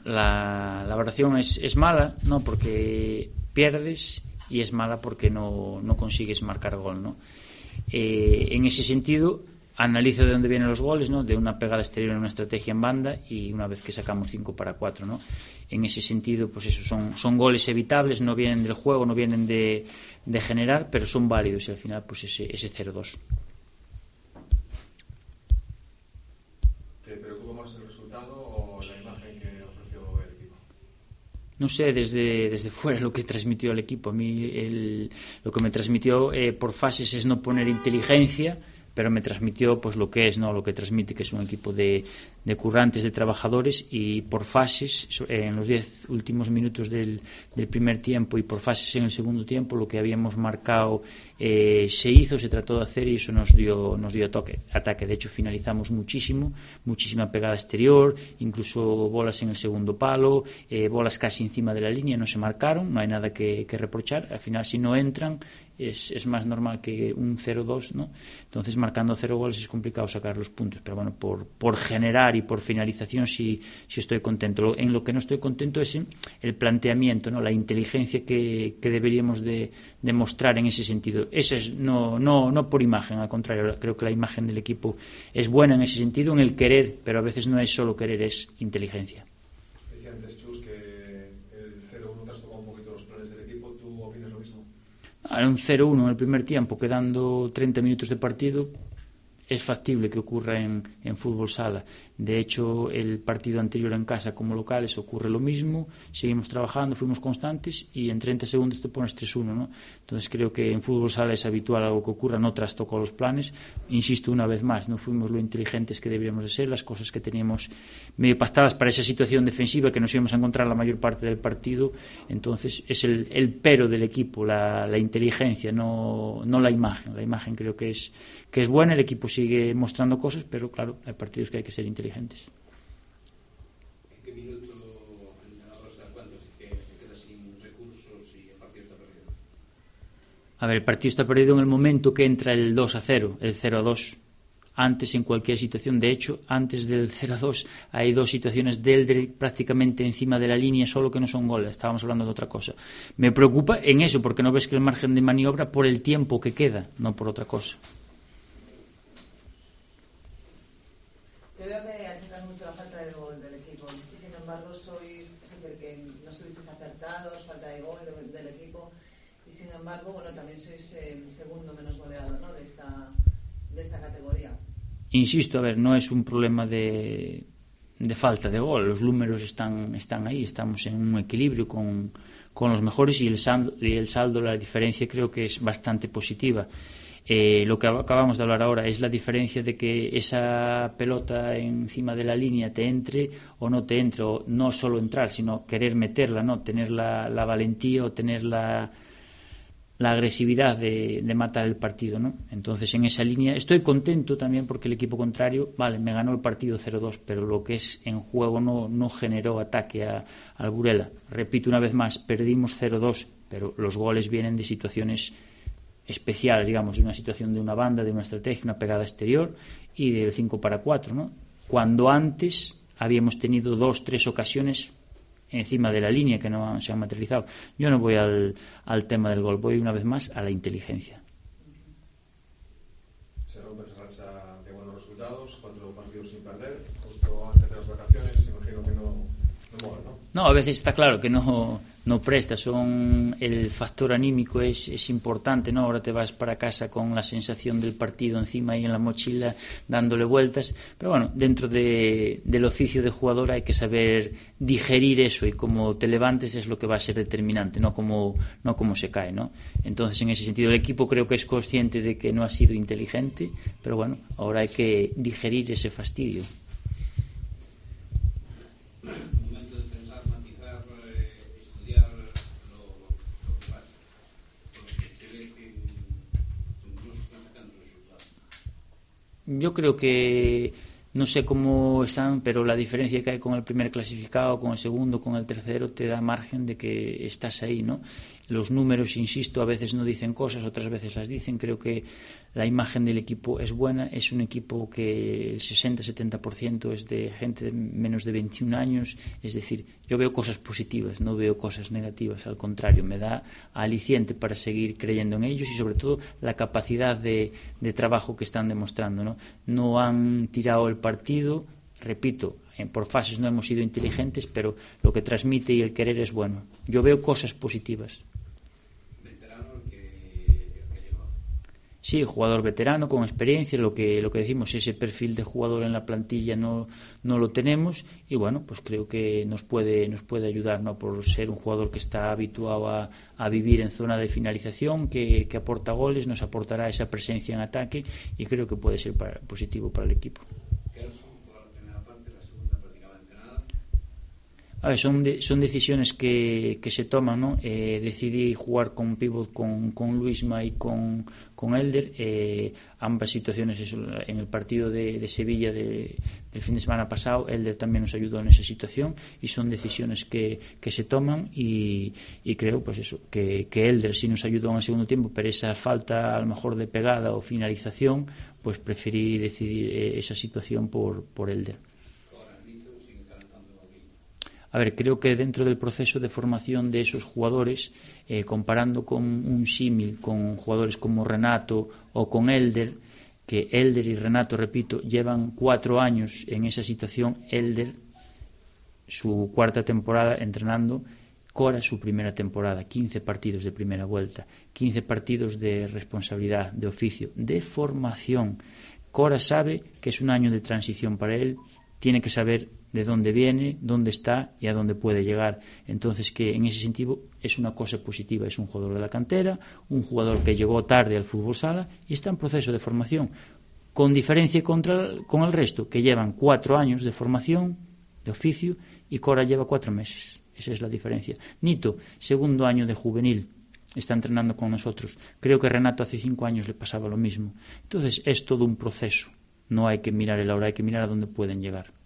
la valoración es mala, ¿no? Porque pierdes, y es mala porque no consigues marcar gol, ¿no? En ese sentido, analizo de dónde vienen los goles, ¿no? De una pegada exterior en una estrategia en banda, y una vez que sacamos 5-4, ¿no? En ese sentido, pues eso son goles evitables, no vienen del juego, no vienen de generar, pero son válidos, y al final pues ese 0-2. ¿Te preocupa más el resultado o la imagen que ofreció el equipo? No sé, desde fuera lo que transmitió el equipo. A mí lo que me transmitió por fases es no poner inteligencia, pero me transmitió pues lo que es, ¿no? Lo que transmite, que es un equipo de currantes, de trabajadores, y por fases, en los 10 últimos minutos del primer tiempo y por fases en el segundo tiempo, lo que habíamos marcado se hizo, se trató de hacer, y eso nos dio ataque. De hecho, finalizamos muchísima pegada exterior, incluso bolas en el segundo palo, bolas casi encima de la línea, no se marcaron, no hay nada que reprochar. Al final, si no entran, es más normal que un 0-2, ¿no? Entonces, marcando 0 goles es complicado sacar los puntos, pero bueno, por generar y por finalización sí estoy contento. En lo que no estoy contento es en el planteamiento, ¿no? La inteligencia que deberíamos de mostrar en ese sentido. Ese es no por imagen, al contrario, creo que la imagen del equipo es buena en ese sentido, en el querer, pero a veces no es solo querer, es inteligencia. Decía antes, Chus, que el 0-1 trastocó un poquito los planes del equipo. ¿Tú opinas lo mismo? Era un 0-1 en el primer tiempo, quedando 30 minutos de partido. Es factible que ocurra en fútbol sala. De hecho, el partido anterior en casa como locales ocurre lo mismo. Seguimos trabajando, fuimos constantes, y en 30 segundos te pones 3-1, ¿no? Entonces creo que en fútbol sala es habitual algo que ocurra, no trastocó los planes. Insisto una vez más, no fuimos lo inteligentes que deberíamos de ser, las cosas que teníamos medio pactadas para esa situación defensiva que nos íbamos a encontrar la mayor parte del partido. Entonces es el pero del equipo, la inteligencia, no la imagen. La imagen creo que es buena, el equipo sigue mostrando cosas, pero claro, hay partidos que hay que ser inteligentes. ¿En qué minuto el entrenador se da cuenta que se queda sin recursos y el partido está perdido? A ver, el partido está perdido en el momento que entra el 2-0, el 0-2. Antes, en cualquier situación, de hecho, antes del 0-2 hay 2 situaciones de prácticamente encima de la línea, solo que no son goles. Estábamos hablando de otra cosa. Me preocupa en eso, porque no ves que el margen de maniobra por el tiempo que queda, no por otra cosa. Yo veo que achacas mucho la falta de gol del equipo, y sin embargo es decir, que no estuvisteis acertados, falta de gol del equipo, y sin embargo, bueno, también sois el segundo menos goleado, ¿no? de esta categoría. Insisto, a ver, no es un problema de falta de gol. Los números están ahí, estamos en un equilibrio con los mejores, y el saldo, la diferencia creo que es bastante positiva. Lo que acabamos de hablar ahora es la diferencia de que esa pelota encima de la línea te entre o no te entre, o no solo entrar, sino querer meterla, ¿no? Tener la valentía o tener la agresividad de matar el partido, ¿no? Entonces, en esa línea estoy contento también porque el equipo contrario, vale, me ganó el partido 0-2, pero lo que es en juego no generó ataque al Burela. Repito una vez más, perdimos 0-2, pero los goles vienen de situaciones especiales, digamos, de una situación de una banda, de una estrategia, una pegada exterior, y del 5-4, ¿no? Cuando antes habíamos tenido 2-3 ocasiones encima de la línea que no se han materializado. Yo no voy al tema del gol, voy una vez más a la inteligencia. Se rompe esa racha de buenos resultados, 4 partidos sin perder, justo antes de las vacaciones. Imagino que no mola, ¿no? No, a veces está claro que no presta, el factor anímico es importante, ¿no? Ahora te vas para casa con la sensación del partido encima y en la mochila dándole vueltas, pero bueno, dentro del oficio de jugador hay que saber digerir eso, y cómo te levantes es lo que va a ser determinante, no cómo se cae, ¿no? Entonces, en ese sentido, el equipo creo que es consciente de que no ha sido inteligente, pero bueno, ahora hay que digerir ese fastidio. Yo creo que no sé cómo están, pero la diferencia que hay con el primer clasificado, con el segundo, con el tercero, te da margen de que estás ahí, ¿no? Los números, insisto, a veces no dicen cosas, otras veces las dicen. Creo que la imagen del equipo es buena. Es un equipo que el 60-70% es de gente de menos de 21 años. Es decir, yo veo cosas positivas, no veo cosas negativas. Al contrario, me da aliciente para seguir creyendo en ellos y sobre todo la capacidad de trabajo que están demostrando, ¿no? No han tirado el partido, repito, por fases no hemos sido inteligentes, pero lo que transmite y el querer es bueno. Yo veo cosas positivas. Sí, jugador veterano con experiencia, lo que decimos, ese perfil de jugador en la plantilla no lo tenemos y bueno, pues creo que nos puede ayudar, ¿no? Por ser un jugador que está habituado a vivir en zona de finalización, que aporta goles, nos aportará esa presencia en ataque y creo que puede ser positivo para el equipo. A ver, son decisiones que se toman, ¿no? Decidí jugar con pivot con Luisma y con Elder. Ambas situaciones, en el partido de Sevilla del fin de semana pasado, Elder también nos ayudó en esa situación y son decisiones que se toman y creo pues eso, que Elder sí nos ayudó en el segundo tiempo, pero esa falta a lo mejor de pegada o finalización, pues preferí decidir esa situación por Elder. A ver, creo que dentro del proceso de formación de esos jugadores, comparando con un símil con jugadores como Renato o con Elder, que Elder y Renato, repito, llevan 4 años en esa situación, Elder, su 4ª temporada entrenando, Cora su primera temporada, 15 partidos de primera vuelta, 15 partidos de responsabilidad, de oficio, de formación. Cora sabe que es un año de transición para él, tiene que saber de dónde viene, dónde está y a dónde puede llegar. Entonces, que en ese sentido es una cosa positiva. Es un jugador de la cantera, un jugador que llegó tarde al fútbol sala y está en proceso de formación, con diferencia con el resto, que llevan 4 años de formación, de oficio, y Cora lleva 4 meses. Esa es la diferencia. Nito, 2º año de juvenil, está entrenando con nosotros. Creo que Renato hace 5 años le pasaba lo mismo. Entonces, es todo un proceso. No hay que mirar el ahora, hay que mirar a dónde pueden llegar.